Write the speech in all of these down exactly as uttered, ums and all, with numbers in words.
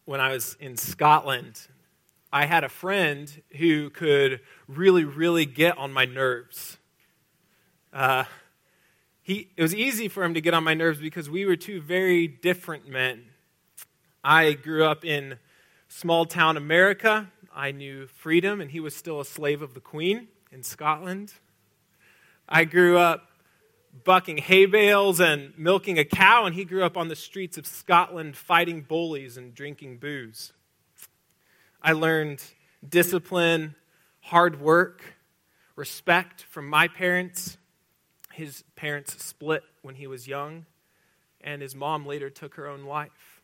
when I was in Scotland, I had a friend who could really, really get on my nerves. Uh, he, it was easy for him to get on my nerves because we were two very different men. I grew up in small town America. I knew freedom, and he was still a slave of the Queen in Scotland. I grew up bucking hay bales and milking a cow, and he grew up on the streets of Scotland fighting bullies and drinking booze. I learned discipline, hard work, respect from my parents. His parents split when he was young, and his mom later took her own life.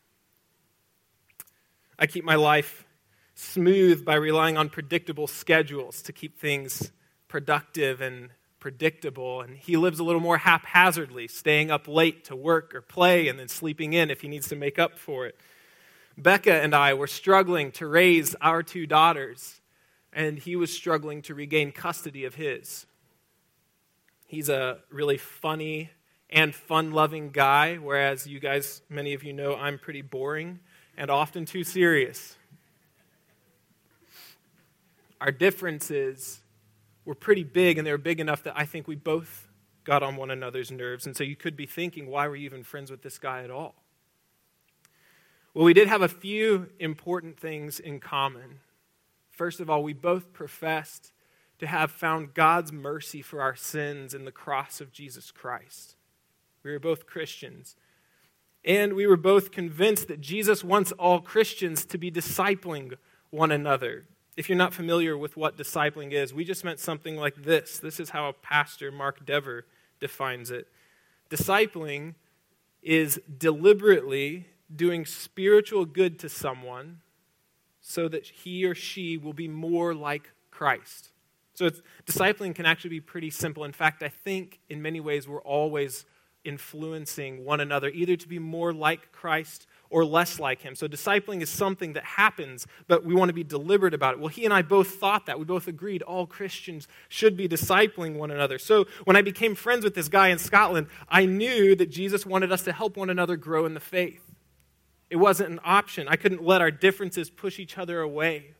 I keep my life smooth by relying on predictable schedules to keep things productive and predictable, and he lives a little more haphazardly, staying up late to work or play and then sleeping in if he needs to make up for it. Becca and I were struggling to raise our two daughters, and he was struggling to regain custody of his. He's a really funny and fun-loving guy, whereas you guys, many of you know, I'm pretty boring and often too serious. Our differences were pretty big, and they were big enough that I think we both got on one another's nerves. And so you could be thinking, why were you even friends with this guy at all? Well, we did have a few important things in common. First of all, we both professed to have found God's mercy for our sins in the cross of Jesus Christ. We were both Christians. And we were both convinced that Jesus wants all Christians to be discipling one another. If you're not familiar with what discipling is, we just meant something like this. This is how Pastor Mark Dever defines it. Discipling is deliberately doing spiritual good to someone so that he or she will be more like Christ. So it's, discipling can actually be pretty simple. In fact, I think in many ways we're always influencing one another, either to be more like Christ or less like him. So discipling is something that happens, but we want to be deliberate about it. Well, he and I both thought that. We both agreed all Christians should be discipling one another. So when I became friends with this guy in Scotland, I knew that Jesus wanted us to help one another grow in the faith. It wasn't an option. I couldn't let our differences push each other away.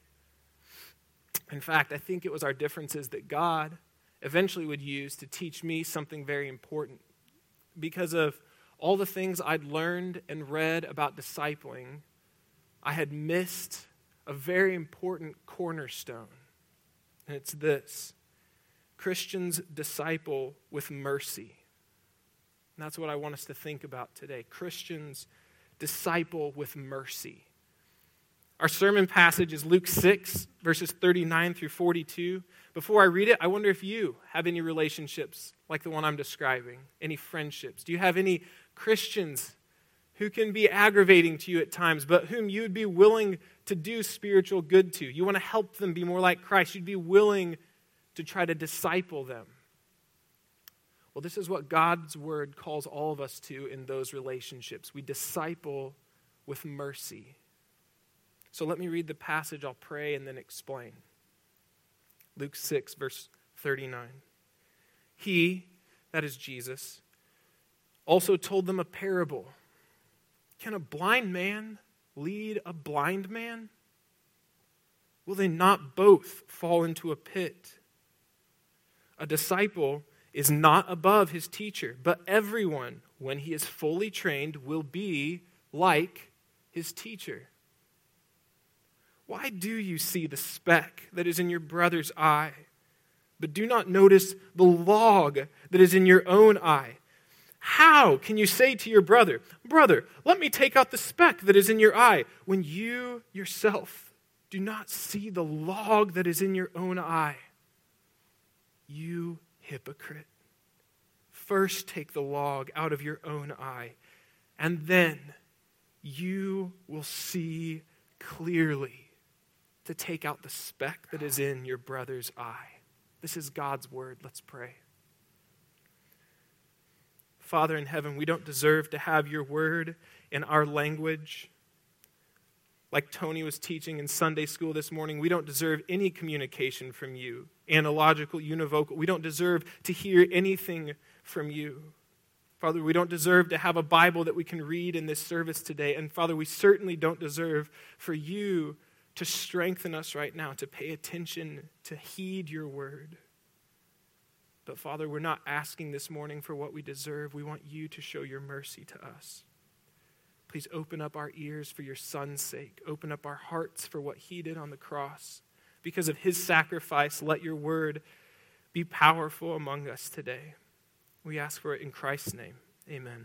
In fact, I think it was our differences that God eventually would use to teach me something very important. Because of all the things I'd learned and read about discipling, I had missed a very important cornerstone. And it's this: Christians disciple with mercy. And that's what I want us to think about today. Christians disciple with mercy. Our sermon passage is Luke six, verses thirty-nine through forty-two. Before I read it, I wonder if you have any relationships like the one I'm describing, any friendships. Do you have any Christians who can be aggravating to you at times, but whom you'd be willing to do spiritual good to? You want to help them be more like Christ. You'd be willing to try to disciple them. Well, this is what God's word calls all of us to in those relationships. We disciple with mercy. So let me read the passage, I'll pray, and then explain. Luke six, verse thirty-nine. He, that is Jesus, also told them a parable. Can a blind man lead a blind man? Will they not both fall into a pit? A disciple is not above his teacher, but everyone, when he is fully trained, will be like his teacher. Why do you see the speck that is in your brother's eye, but do not notice the log that is in your own eye? How can you say to your brother, "Brother, let me take out the speck that is in your eye," when you yourself do not see the log that is in your own eye? You hypocrite. First take the log out of your own eye, and then you will see clearly to take out the speck that is in your brother's eye. This is God's word. Let's pray. Father in heaven, we don't deserve to have your word in our language. Like Tony was teaching in Sunday school this morning, we don't deserve any communication from you, analogical, univocal. We don't deserve to hear anything from you. Father, we don't deserve to have a Bible that we can read in this service today. And Father, we certainly don't deserve for you to strengthen us right now, to pay attention, to heed your word. But Father, we're not asking this morning for what we deserve. We want you to show your mercy to us. Please open up our ears for your Son's sake. Open up our hearts for what he did on the cross. Because of his sacrifice, let your word be powerful among us today. We ask for it in Christ's name. Amen.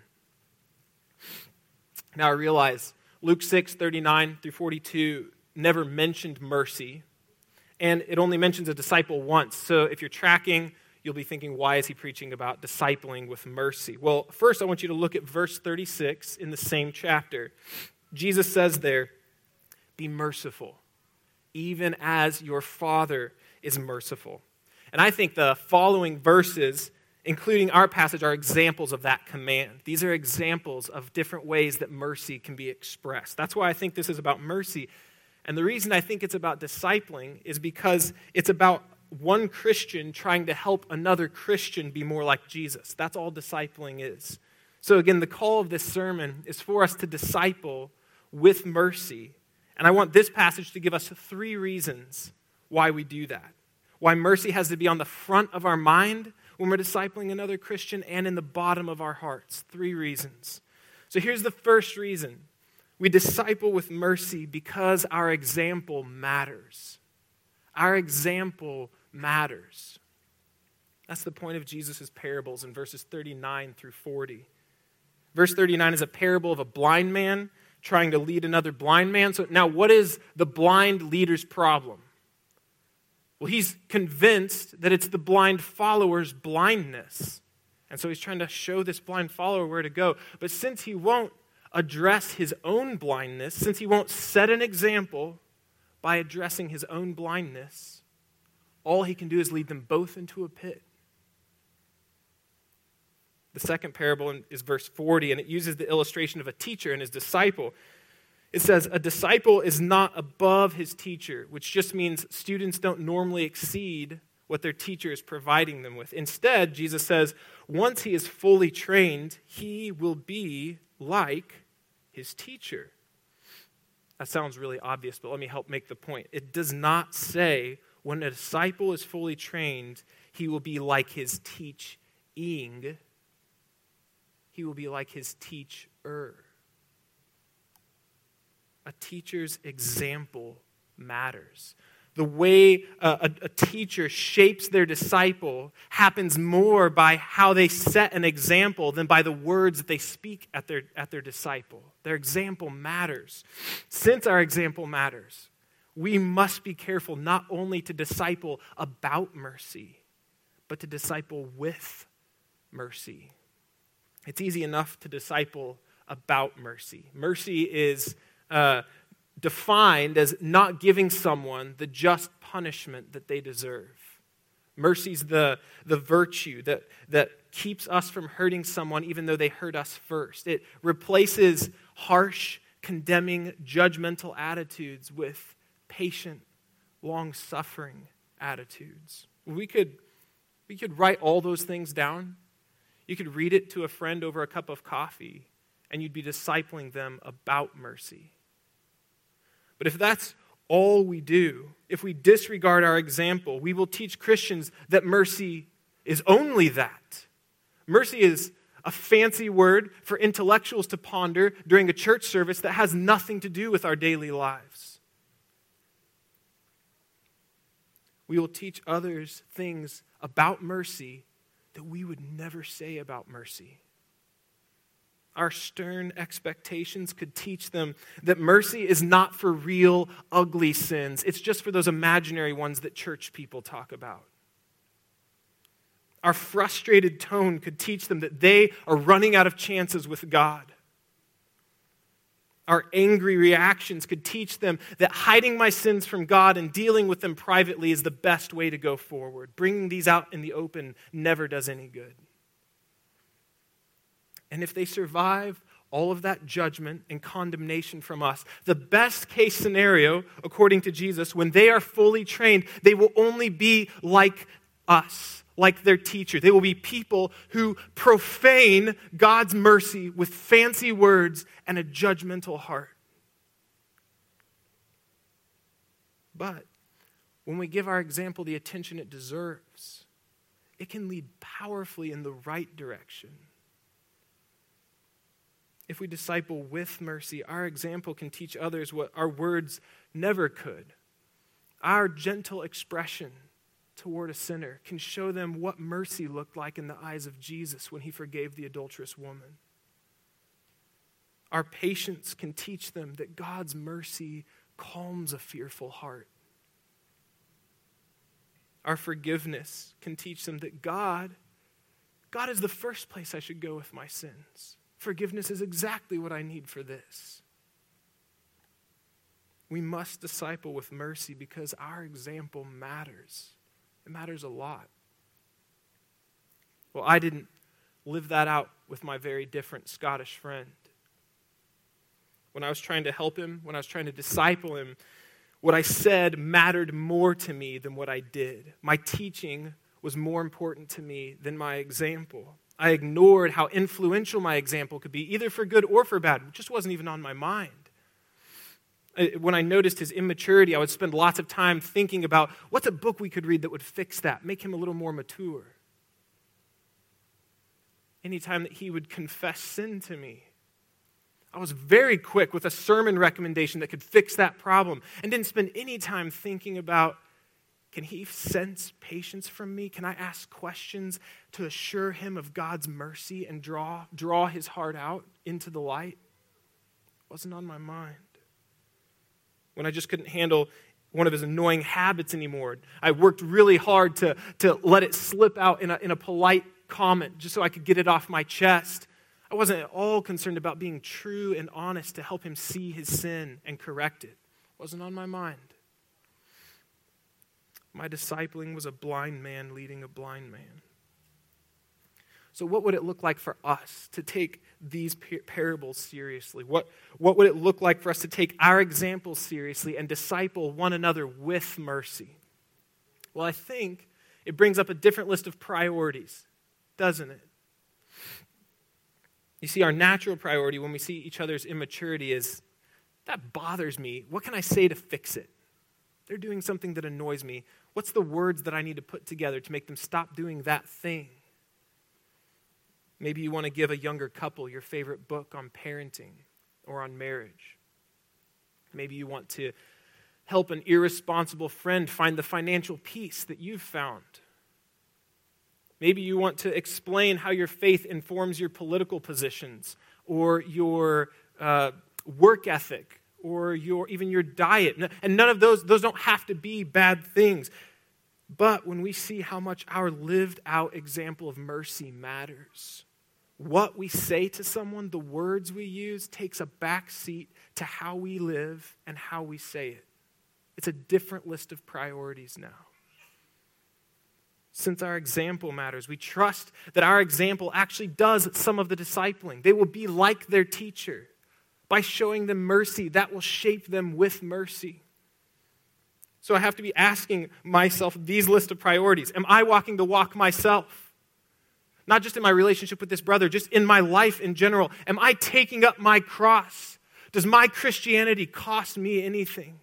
Now I realize Luke six, thirty-nine through forty-two never mentioned mercy, and it only mentions a disciple once. So if you're tracking, you'll be thinking, why is he preaching about discipling with mercy? Well, first I want you to look at verse thirty-six in the same chapter. Jesus says there, be merciful, even as your Father is merciful. And I think the following verses, including our passage, are examples of that command. These are examples of different ways that mercy can be expressed. That's why I think this is about mercy. And the reason I think it's about discipling is because it's about one Christian trying to help another Christian be more like Jesus. That's all discipling is. So again, the call of this sermon is for us to disciple with mercy. And I want this passage to give us three reasons why we do that. Why mercy has to be on the front of our mind when we're discipling another Christian and in the bottom of our hearts. Three reasons. So here's the first reason. We disciple with mercy because our example matters. Our example matters. That's the point of Jesus' parables in verses thirty-nine through forty. Verse thirty-nine is a parable of a blind man trying to lead another blind man. So now what is the blind leader's problem? Well, he's convinced that it's the blind follower's blindness. And so he's trying to show this blind follower where to go. But since he won't address his own blindness, since he won't set an example by addressing his own blindness, all he can do is lead them both into a pit. The second parable is verse forty, and it uses the illustration of a teacher and his disciple. It says, a disciple is not above his teacher, which just means students don't normally exceed what their teacher is providing them with. Instead, Jesus says, once he is fully trained, he will be like his teacher. That sounds really obvious, but let me help make the point. It does not say when a disciple is fully trained, he will be like his teaching. He will be like his teacher. A teacher's example matters. The way a, a, a teacher shapes their disciple happens more by how they set an example than by the words that they speak at their, at their disciple. Their example matters. Since our example matters, we must be careful not only to disciple about mercy, but to disciple with mercy. It's easy enough to disciple about mercy. Mercy is Uh, defined as not giving someone the just punishment that they deserve. Mercy's the, the virtue that, that keeps us from hurting someone even though they hurt us first. It replaces harsh, condemning, judgmental attitudes with patient, long-suffering attitudes. We could, we could write all those things down. You could read it to a friend over a cup of coffee, and you'd be discipling them about mercy. But if that's all we do, if we disregard our example, we will teach Christians that mercy is only that. Mercy is a fancy word for intellectuals to ponder during a church service that has nothing to do with our daily lives. We will teach others things about mercy that we would never say about mercy. Our stern expectations could teach them that mercy is not for real, ugly sins. It's just for those imaginary ones that church people talk about. Our frustrated tone could teach them that they are running out of chances with God. Our angry reactions could teach them that hiding my sins from God and dealing with them privately is the best way to go forward. Bringing these out in the open never does any good. And if they survive all of that judgment and condemnation from us, the best case scenario, according to Jesus, when they are fully trained, they will only be like us like their teacher. They will be people who profane God's mercy with fancy words and a judgmental heart. But when we give our example the attention it deserves, it can lead powerfully in the right direction. If we disciple with mercy, our example can teach others what our words never could. Our gentle expression toward a sinner can show them what mercy looked like in the eyes of Jesus when he forgave the adulterous woman. Our patience can teach them that God's mercy calms a fearful heart. Our forgiveness can teach them that God, God is the first place I should go with my sins. Forgiveness is exactly what I need for this. We must disciple with mercy because our example matters. It matters a lot. Well, I didn't live that out with my very different Scottish friend. When I was trying to help him, when I was trying to disciple him, what I said mattered more to me than what I did. My teaching was more important to me than my example. I ignored how influential my example could be, either for good or for bad. It just wasn't even on my mind. When I noticed his immaturity, I would spend lots of time thinking about what's a book we could read that would fix that, make him a little more mature. Anytime that he would confess sin to me, I was very quick with a sermon recommendation that could fix that problem and didn't spend any time thinking about, can he sense patience from me? Can I ask questions to assure him of God's mercy and draw, draw his heart out into the light? It wasn't on my mind. When I just couldn't handle one of his annoying habits anymore, I worked really hard to, to let it slip out in a, in a polite comment just so I could get it off my chest. I wasn't at all concerned about being true and honest to help him see his sin and correct it. It wasn't on my mind. My discipling was a blind man leading a blind man. So what would it look like for us to take these par- parables seriously? What, what would it look like for us to take our examples seriously and disciple one another with mercy? Well, I think it brings up a different list of priorities, doesn't it? You see, our natural priority when we see each other's immaturity is, that bothers me. What can I say to fix it? They're doing something that annoys me. What's the words that I need to put together to make them stop doing that thing? Maybe you want to give a younger couple your favorite book on parenting or on marriage. Maybe you want to help an irresponsible friend find the financial peace that you've found. Maybe you want to explain how your faith informs your political positions or your uh, work ethic or your even your diet. And none of those, those don't have to be bad things. But when we see how much our lived out example of mercy matters, what we say to someone, the words we use, takes a back seat to how we live and how we say it. It's a different list of priorities now. Since our example matters, we trust that our example actually does some of the discipling. They will be like their teacher. By showing them mercy, that will shape them with mercy. So I have to be asking myself these list of priorities. Am I walking the walk myself? Not just in my relationship with this brother, just in my life in general. Am I taking up my cross? Does my Christianity cost me anything?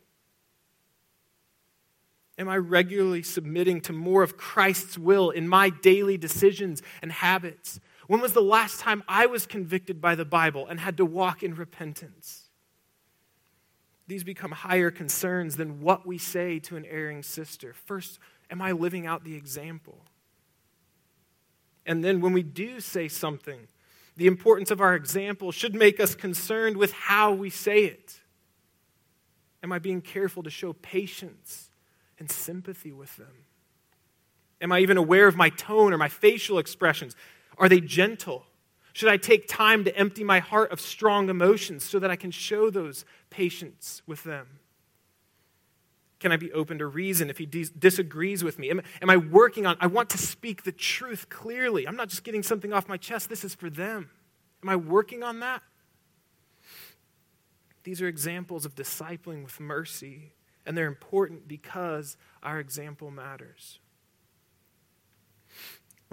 Am I regularly submitting to more of Christ's will in my daily decisions and habits? When was the last time I was convicted by the Bible and had to walk in repentance? These become higher concerns than what we say to an erring sister. First, am I living out the example? And then when we do say something, the importance of our example should make us concerned with how we say it. Am I being careful to show patience and sympathy with them? Am I even aware of my tone or my facial expressions? Are they gentle? Should I take time to empty my heart of strong emotions so that I can show those patience with them? Can I be open to reason if he dis- disagrees with me? Am, am I working on, I want to speak the truth clearly. I'm not just getting something off my chest. This is for them. Am I working on that? These are examples of discipling with mercy, and they're important because our example matters.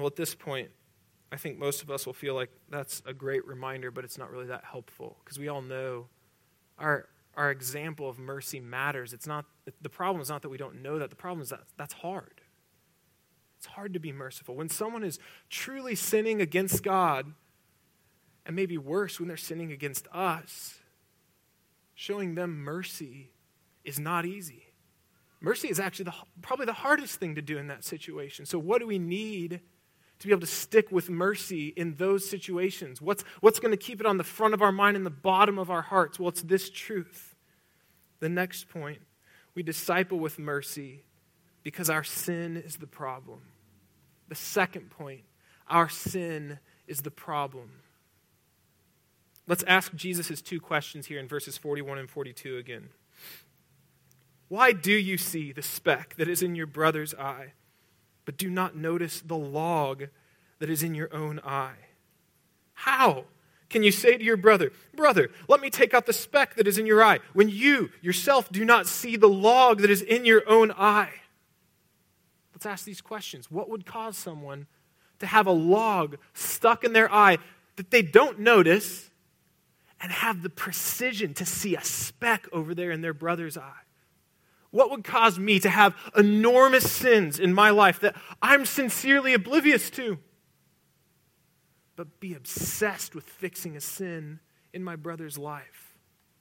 Well, at this point, I think most of us will feel like that's a great reminder, but it's not really that helpful because we all know our our example of mercy matters. It's not the problem is not that we don't know that. The problem is that that's hard. It's hard to be merciful. When someone is truly sinning against God, and maybe worse, when they're sinning against us, showing them mercy is not easy. Mercy is actually the, probably the hardest thing to do in that situation. So what do we need to be able to stick with mercy in those situations? What's, what's going to keep it on the front of our mind and the bottom of our hearts? Well, it's this truth. The next point, we disciple with mercy because our sin is the problem. The second point, our sin is the problem. Let's ask Jesus' two questions here in verses forty-one and forty-two again. Why do you see the speck that is in your brother's eye, but do not notice the log that is in your own eye? How can you say to your brother, brother, let me take out the speck that is in your eye, when you yourself do not see the log that is in your own eye? Let's ask these questions. What would cause someone to have a log stuck in their eye that they don't notice and have the precision to see a speck over there in their brother's eye? What would cause me to have enormous sins in my life that I'm sincerely oblivious to, but be obsessed with fixing a sin in my brother's life?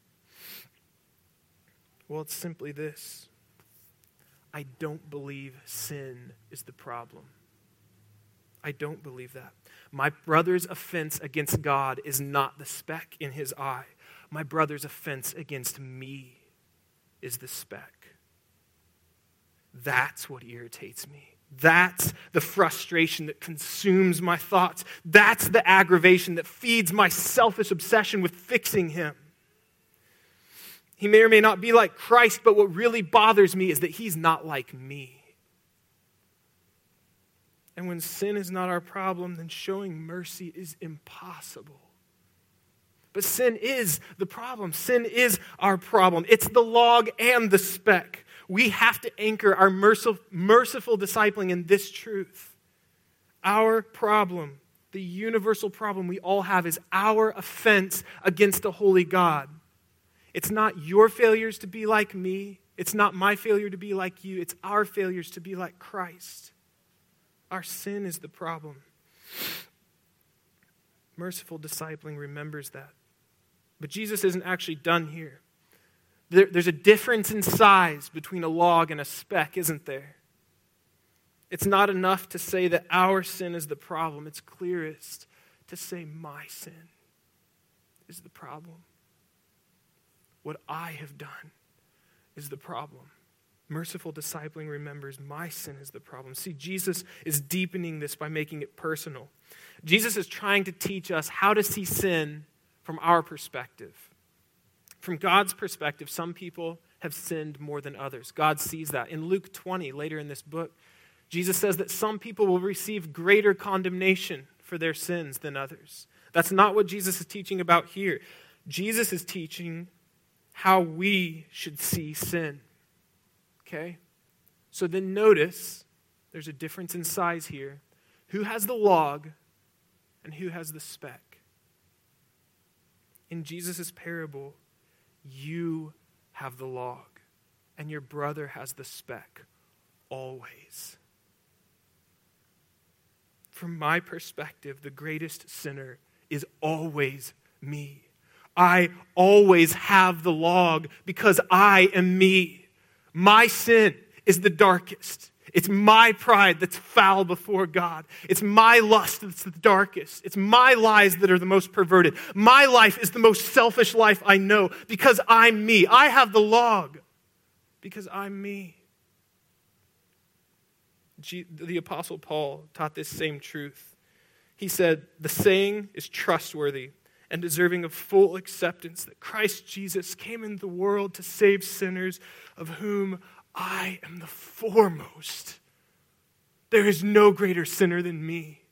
Well, it's simply this. I don't believe sin is the problem. I don't believe that. My brother's offense against God is not the speck in his eye. My brother's offense against me is the speck. That's what irritates me. That's the frustration that consumes my thoughts. That's the aggravation that feeds my selfish obsession with fixing him. He may or may not be like Christ, but what really bothers me is that he's not like me. And when sin is not our problem, then showing mercy is impossible. But sin is the problem. Sin is our problem. It's the log and the speck. We have to anchor our merciful, merciful discipling in this truth. Our problem, the universal problem we all have, is our offense against a holy God. It's not your failures to be like me. It's not my failure to be like you. It's our failures to be like Christ. Our sin is the problem. Merciful discipling remembers that. But Jesus isn't actually done here. There, there's a difference in size between a log and a speck, isn't there? It's not enough to say that our sin is the problem. It's clearest to say my sin is the problem. What I have done is the problem. Merciful discipling remembers my sin is the problem. See, Jesus is deepening this by making it personal. Jesus is trying to teach us how to see sin from our perspective. From God's perspective, some people have sinned more than others. God sees that. In Luke twenty, later in this book, Jesus says that some people will receive greater condemnation for their sins than others. That's not what Jesus is teaching about here. Jesus is teaching how we should see sin. Okay? So then notice, there's a difference in size here. Who has the log and who has the speck? In Jesus' parable, you have the log and your brother has the speck, always. From my perspective, the greatest sinner is always me. I always have the log because I am me. My sin is the darkest. It's my pride that's foul before God. It's my lust that's the darkest. It's my lies that are the most perverted. My life is the most selfish life I know because I'm me. I have the log because I'm me. The Apostle Paul taught this same truth. He said, the saying is trustworthy and deserving of full acceptance that Christ Jesus came into the world to save sinners, of whom I am the foremost. There is no greater sinner than me.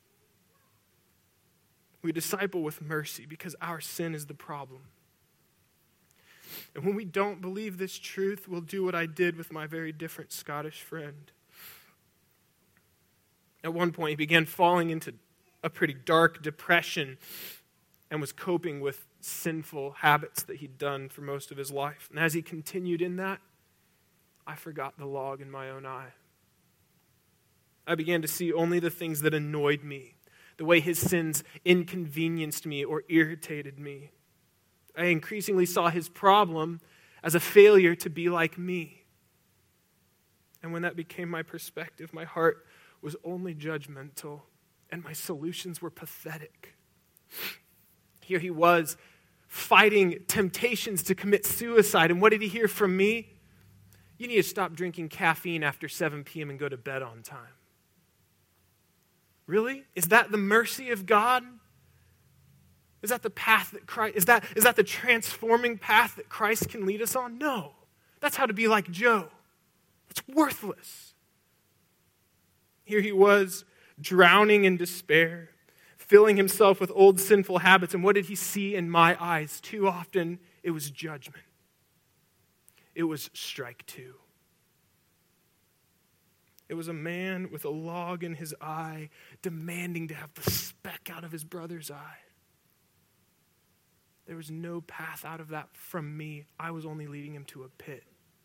We disciple with mercy because our sin is the problem. And when we don't believe this truth, we'll do what I did with my very different Scottish friend. At one point, he began falling into a pretty dark depression and was coping with sinful habits that he'd done for most of his life. And as he continued in that, I forgot the log in my own eye. I began to see only the things that annoyed me, the way his sins inconvenienced me or irritated me. I increasingly saw his problem as a failure to be like me. And when that became my perspective, my heart was only judgmental, and my solutions were pathetic. Here he was, fighting temptations to commit suicide, and what did he hear from me? You need to stop drinking caffeine after seven p.m. and go to bed on time. Really? Is that the mercy of God? Is that the path that Christ, is that, is that the transforming path that Christ can lead us on? No. That's how to be like Joe. It's worthless. Here he was, drowning in despair, filling himself with old sinful habits. And what did he see in my eyes? Too often, it was judgment. It was strike two. It was a man with a log in his eye, demanding to have the speck out of his brother's eye. There was no path out of that from me. I was only leading him to a pit.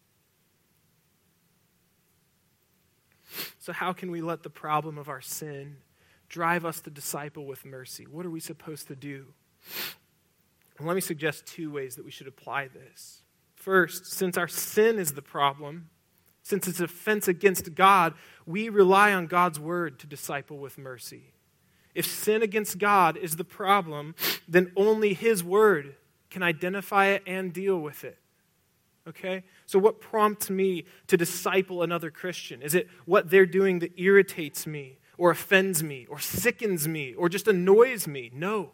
So how can we let the problem of our sin drive us to disciple with mercy? What are we supposed to do? And let me suggest two ways that we should apply this. First, since our sin is the problem, since it's offense against God, we rely on God's word to disciple with mercy. If sin against God is the problem, then only his word can identify it and deal with it. Okay? So what prompts me to disciple another Christian? Is it what they're doing that irritates me or offends me or sickens me or just annoys me? No.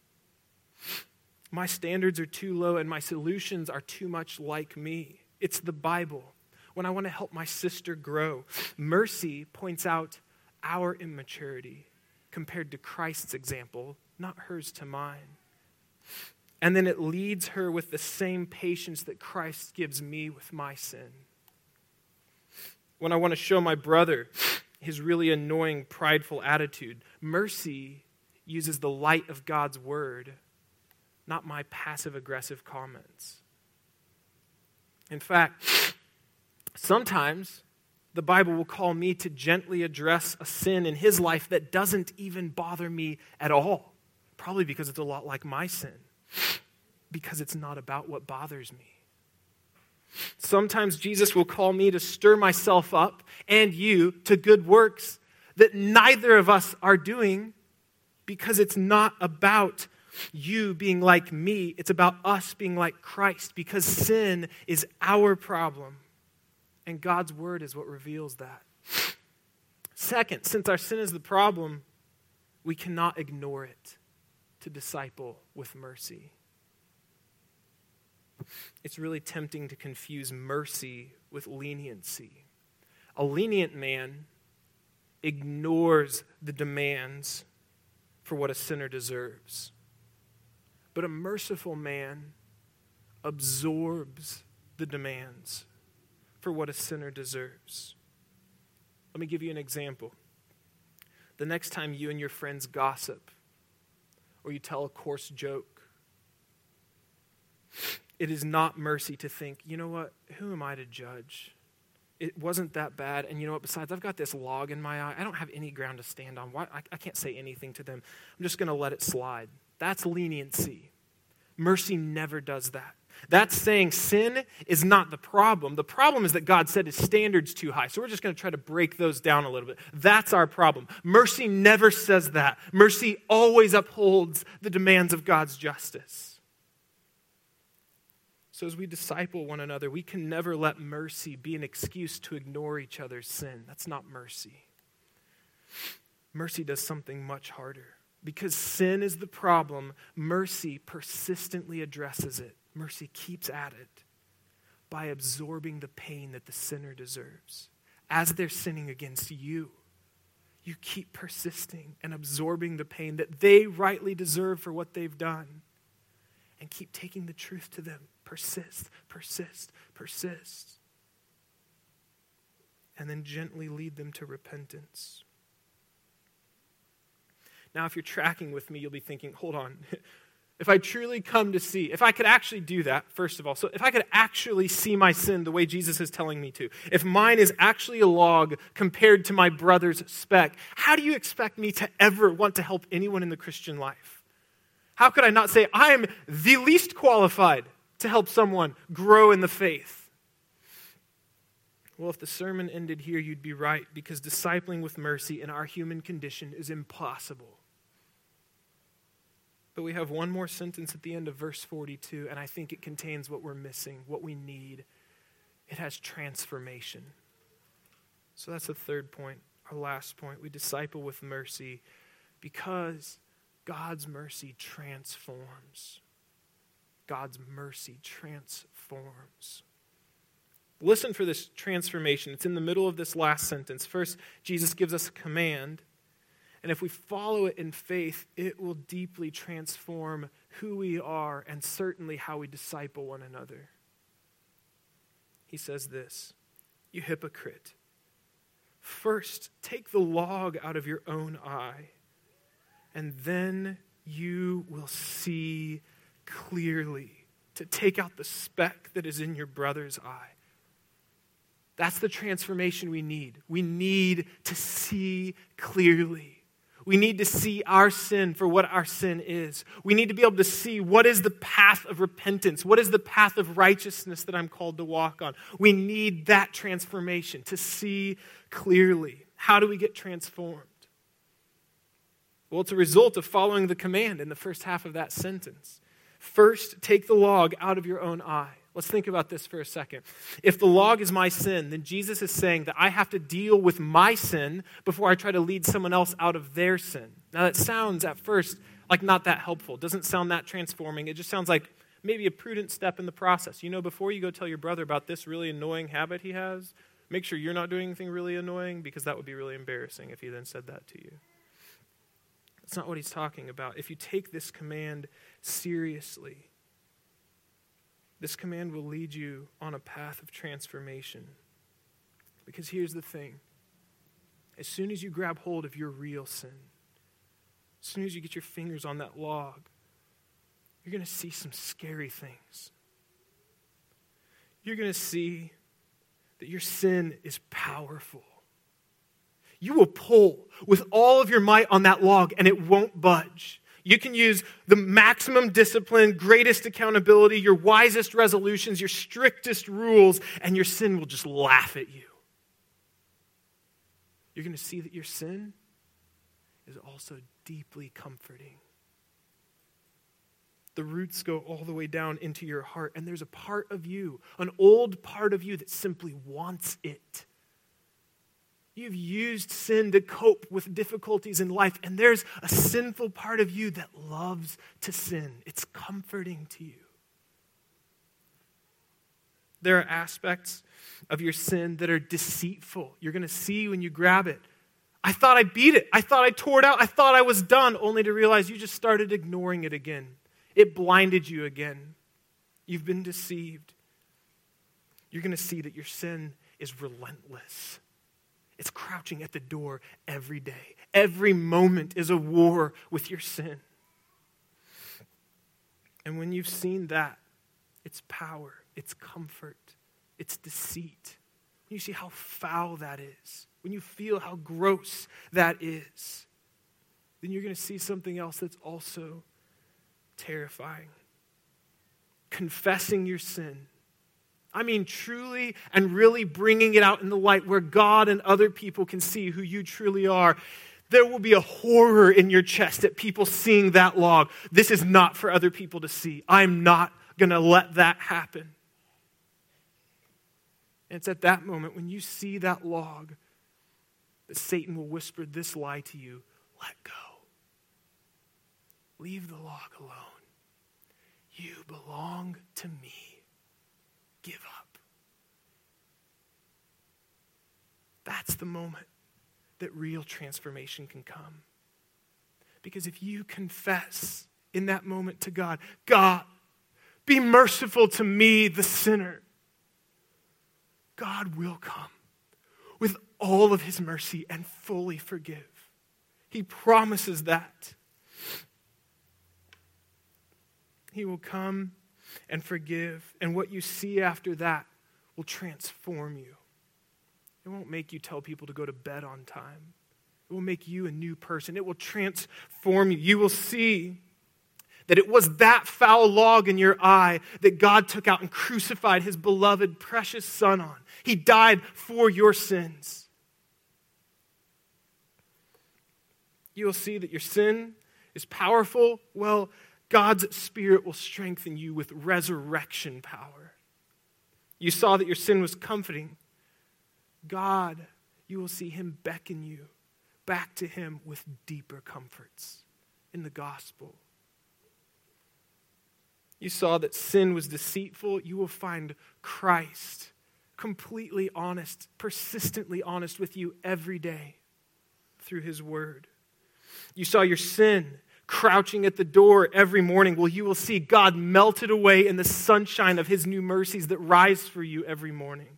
My standards are too low and my solutions are too much like me. It's the Bible. When I want to help my sister grow, mercy points out our immaturity compared to Christ's example, not hers to mine. And then it leads her with the same patience that Christ gives me with my sin. When I want to show my brother his really annoying, prideful attitude, mercy uses the light of God's word, not my passive-aggressive comments. In fact, sometimes the Bible will call me to gently address a sin in his life that doesn't even bother me at all. Probably because it's a lot like my sin. Because it's not about what bothers me. Sometimes Jesus will call me to stir myself up and you to good works that neither of us are doing because it's not about you being like me. It's about us being like Christ because sin is our problem. And God's word is what reveals that. Second, since our sin is the problem, we cannot ignore it to disciple with mercy. It's really tempting to confuse mercy with leniency. A lenient man ignores the demands for what a sinner deserves. But a merciful man absorbs the demands for what a sinner deserves. Let me give you an example. The next time you and your friends gossip or you tell a coarse joke, it is not mercy to think, you know what, who am I to judge? It wasn't that bad, and you know what, besides, I've got this log in my eye. I don't have any ground to stand on. Why? I, I can't say anything to them. I'm just going to let it slide. That's leniency. Mercy never does that. That's saying sin is not the problem. The problem is that God set his standards too high. So we're just going to try to break those down a little bit. That's our problem. Mercy never says that. Mercy always upholds the demands of God's justice. So as we disciple one another, we can never let mercy be an excuse to ignore each other's sin. That's not mercy. Mercy does something much harder. Because sin is the problem, mercy persistently addresses it. Mercy keeps at it by absorbing the pain that the sinner deserves. As they're sinning against you, you keep persisting and absorbing the pain that they rightly deserve for what they've done. And keep taking the truth to them. Persist, persist, persist. And then gently lead them to repentance. Now, if you're tracking with me, you'll be thinking, hold on. If I truly come to see, if I could actually do that, first of all, so if I could actually see my sin the way Jesus is telling me to, if mine is actually a log compared to my brother's speck, how do you expect me to ever want to help anyone in the Christian life? How could I not say, I am the least qualified to help someone grow in the faith? Well, if the sermon ended here, you'd be right, because discipling with mercy in our human condition is impossible. But we have one more sentence at the end of verse forty-two, and I think it contains what we're missing, what we need. It has transformation. So that's the third point, our last point. We disciple with mercy because God's mercy transforms. God's mercy transforms. Listen for this transformation. It's in the middle of this last sentence. First, Jesus gives us a command. And if we follow it in faith, it will deeply transform who we are and certainly how we disciple one another. He says this, you hypocrite. First, take the log out of your own eye, and then you will see clearly to take out the speck that is in your brother's eye. That's the transformation we need. We need to see clearly. We need to see our sin for what our sin is. We need to be able to see what is the path of repentance, what is the path of righteousness that I'm called to walk on. We need that transformation to see clearly. How do we get transformed? Well, it's a result of following the command in the first half of that sentence. First, take the log out of your own eye. Let's think about this for a second. If the log is my sin, then Jesus is saying that I have to deal with my sin before I try to lead someone else out of their sin. Now that sounds at first like not that helpful. It doesn't sound that transforming. It just sounds like maybe a prudent step in the process. You know, before you go tell your brother about this really annoying habit he has, make sure you're not doing anything really annoying, because that would be really embarrassing if he then said that to you. That's not what he's talking about. If you take this command seriously, this command will lead you on a path of transformation. Because here's the thing. As soon as you grab hold of your real sin, as soon as you get your fingers on that log, you're going to see some scary things. You're going to see that your sin is powerful. You will pull with all of your might on that log and it won't budge. You can use the maximum discipline, greatest accountability, your wisest resolutions, your strictest rules, and your sin will just laugh at you. You're going to see that your sin is also deeply comforting. The roots go all the way down into your heart, and there's a part of you, an old part of you that simply wants it. You've used sin to cope with difficulties in life, and there's a sinful part of you that loves to sin. It's comforting to you. There are aspects of your sin that are deceitful. You're going to see when you grab it. I thought I beat it. I thought I tore it out. I thought I was done, only to realize you just started ignoring it again. It blinded you again. You've been deceived. You're going to see that your sin is relentless. It's crouching at the door every day. Every moment is a war with your sin. And when you've seen that, its power, its comfort, its deceit, when you see how foul that is, when you feel how gross that is, then you're going to see something else that's also terrifying. Confessing your sin. I mean, truly and really bringing it out in the light where God and other people can see who you truly are. There will be a horror in your chest at people seeing that log. This is not for other people to see. I'm not going to let that happen. And it's at that moment when you see that log that Satan will whisper this lie to you: let go. Leave the log alone. You belong to me. Give up. That's the moment that real transformation can come. Because if you confess in that moment to God, God, be merciful to me, the sinner, God will come with all of his mercy and fully forgive. He promises that. He will come and forgive, and what you see after that will transform you. It won't make you tell people to go to bed on time. It will make you a new person. It will transform you. You will see that it was that foul log in your eye that God took out and crucified his beloved, precious Son on. He died for your sins. You will see that your sin is powerful. Well, God's Spirit will strengthen you with resurrection power. You saw that your sin was comforting. God, you will see him beckon you back to him with deeper comforts in the gospel. You saw that sin was deceitful. You will find Christ completely honest, persistently honest with you every day through his word. You saw your sin crouching at the door every morning. Well, you will see God melted away in the sunshine of his new mercies that rise for you every morning.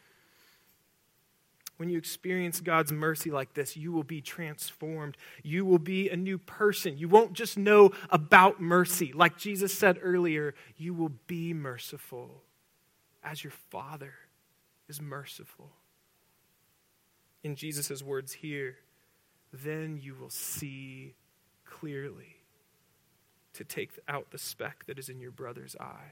When you experience God's mercy like this, you will be transformed. You will be a new person. You won't just know about mercy. Like Jesus said earlier, you will be merciful as your Father is merciful. In Jesus' words here, then you will see clearly to take out the speck that is in your brother's eye.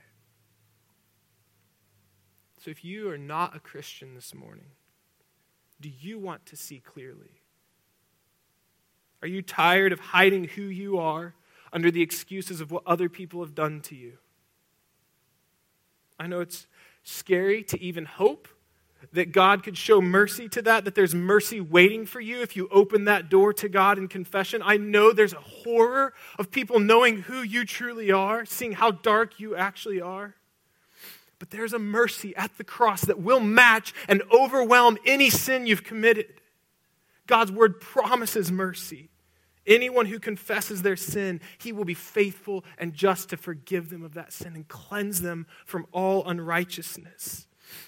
So if you are not a Christian this morning, do you want to see clearly? Are you tired of hiding who you are under the excuses of what other people have done to you? I know it's scary to even hope that God could show mercy to that, that there's mercy waiting for you if you open that door to God in confession. I know there's a horror of people knowing who you truly are, seeing how dark you actually are. But there's a mercy at the cross that will match and overwhelm any sin you've committed. God's word promises mercy. Anyone who confesses their sin, he will be faithful and just to forgive them of that sin and cleanse them from all unrighteousness.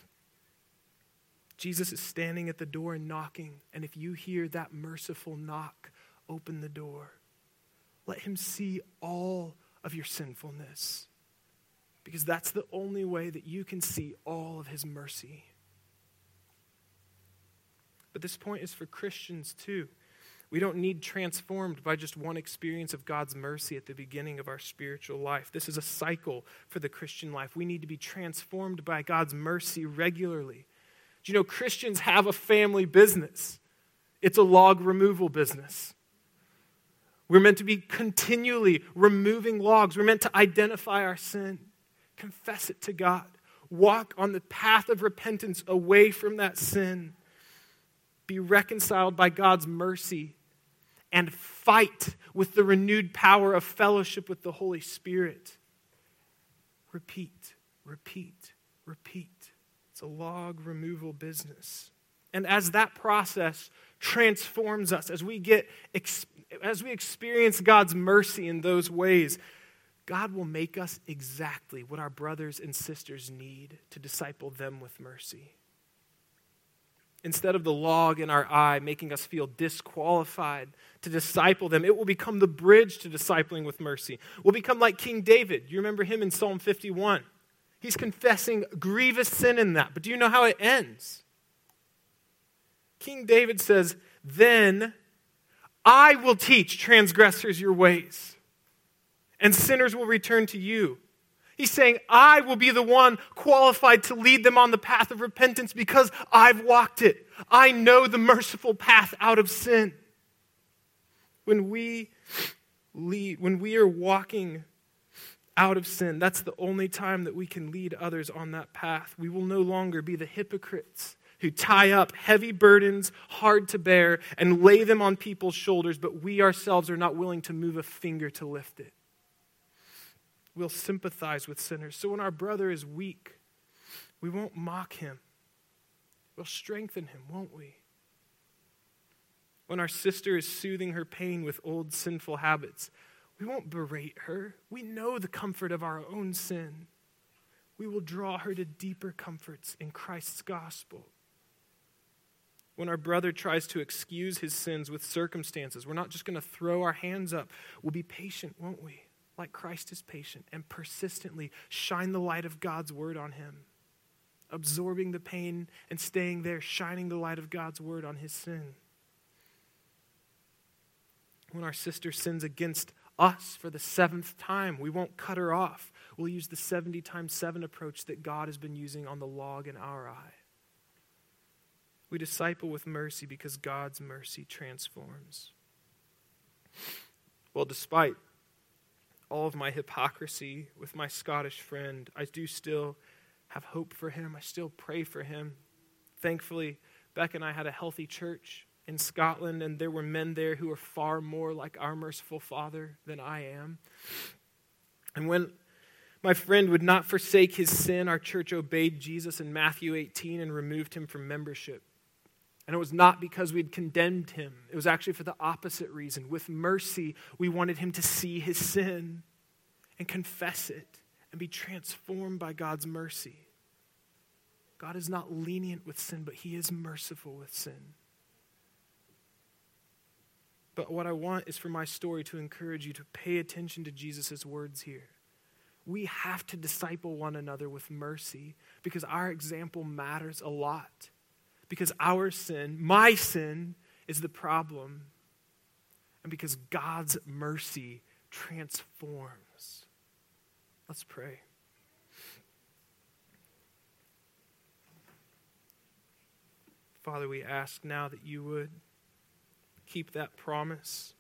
Jesus is standing at the door and knocking, and if you hear that merciful knock, open the door. Let him see all of your sinfulness, because that's the only way that you can see all of his mercy. But this point is for Christians too. We don't need transformed by just one experience of God's mercy at the beginning of our spiritual life. This is a cycle for the Christian life. We need to be transformed by God's mercy regularly. Do you know Christians have a family business? It's a log removal business. We're meant to be continually removing logs. We're meant to identify our sin, confess it to God, walk on the path of repentance away from that sin, be reconciled by God's mercy, and fight with the renewed power of fellowship with the Holy Spirit. Repeat, repeat, repeat. It's a log removal business. And as that process transforms us, as we get as we experience God's mercy in those ways, God will make us exactly what our brothers and sisters need to disciple them with mercy. Instead of the log in our eye making us feel disqualified to disciple them, it will become the bridge to discipling with mercy. We'll become like King David. You remember him in Psalm fifty-one. He's confessing grievous sin in that. But do you know how it ends? King David says, "Then I will teach transgressors your ways, and sinners will return to you." He's saying, I will be the one qualified to lead them on the path of repentance because I've walked it. I know the merciful path out of sin. When we lead, when we are walking out of sin, that's the only time that we can lead others on that path. We will no longer be the hypocrites who tie up heavy burdens, hard to bear, and lay them on people's shoulders, but we ourselves are not willing to move a finger to lift it. We'll sympathize with sinners. So when our brother is weak, we won't mock him. We'll strengthen him, won't we? When our sister is soothing her pain with old sinful habits, we won't berate her. We know the comfort of our own sin. We will draw her to deeper comforts in Christ's gospel. When our brother tries to excuse his sins with circumstances, we're not just going to throw our hands up. We'll be patient, won't we? Like Christ is patient, and persistently shine the light of God's word on him. Absorbing the pain and staying there, shining the light of God's word on his sin. When our sister sins against us for the seventh time, we won't cut her off. We'll use the seventy times seven approach that God has been using on the log in our eye. We disciple with mercy because God's mercy transforms. Well, despite all of my hypocrisy with my Scottish friend, I do still have hope for him. I still pray for him. Thankfully, Beck and I had a healthy church in Scotland, and there were men there who were far more like our merciful Father than I am. And when my friend would not forsake his sin, our church obeyed Jesus in Matthew eighteen and removed him from membership. And it was not because we'd condemned him. It was actually for the opposite reason. With mercy, we wanted him to see his sin and confess it and be transformed by God's mercy. God is not lenient with sin, but he is merciful with sin. But what I want is for my story to encourage you to pay attention to Jesus' words here. We have to disciple one another with mercy because our example matters a lot. Because our sin, my sin, is the problem. And because God's mercy transforms. Let's pray. Father, we ask now that you would keep that promise.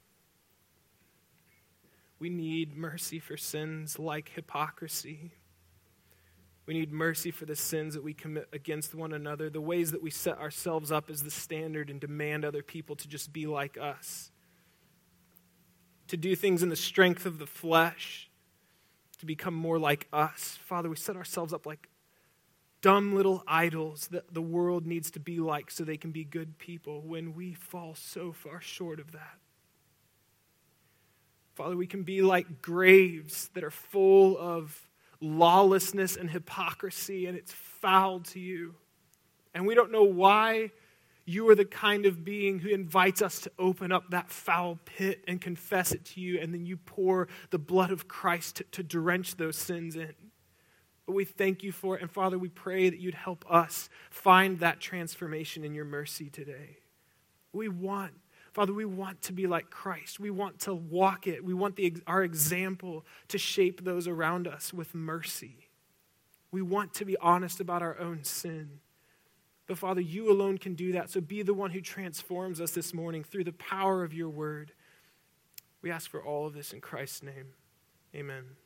We need mercy for sins like hypocrisy. We need mercy for the sins that we commit against one another, the ways that we set ourselves up as the standard and demand other people to just be like us, to do things in the strength of the flesh, to become more like us. Father, we set ourselves up like dumb little idols that the world needs to be like so they can be good people when we fall so far short of that. Father, we can be like graves that are full of lawlessness and hypocrisy, and it's foul to you. And we don't know why you are the kind of being who invites us to open up that foul pit and confess it to you, and then you pour the blood of Christ to, to drench those sins in. But we thank you for it, and Father, we pray that you'd help us find that transformation in your mercy today. We want Father, we want to be like Christ. We want to walk it. We want the, our example to shape those around us with mercy. We want to be honest about our own sin. But Father, you alone can do that. So be the one who transforms us this morning through the power of your word. We ask for all of this in Christ's name. Amen.